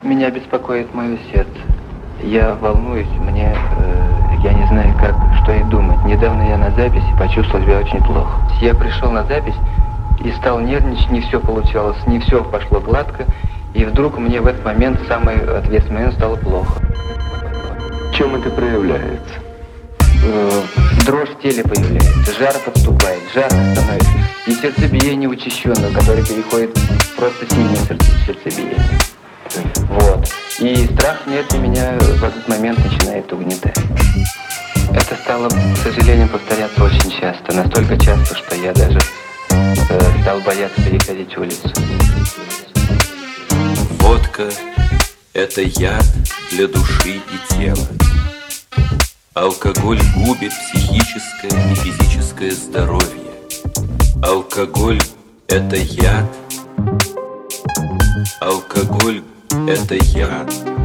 Меня беспокоит мое сердце. Я волнуюсь, я не знаю, что и думать. Недавно я на записи почувствовал себя очень плохо. Я пришел на запись и стал нервничать, не все получалось, не все пошло гладко. И вдруг мне в этот момент, самый ответственный момент, стало плохо. В чем это проявляется? Дрожь в теле появляется, жар подступает, жарко становится. И сердцебиение учащенное, которое переходит в просто сильное сердцебиение. Вот. И страх смерти меня в этот момент начинает угнетать. Это стало, к сожалению, повторяться очень часто. Настолько часто, что я даже стал бояться переходить улицу. Водка – это яд для души и тела. Алкоголь губит психическое и физическое здоровье. Алкоголь – это яд. Алкоголь – это яд.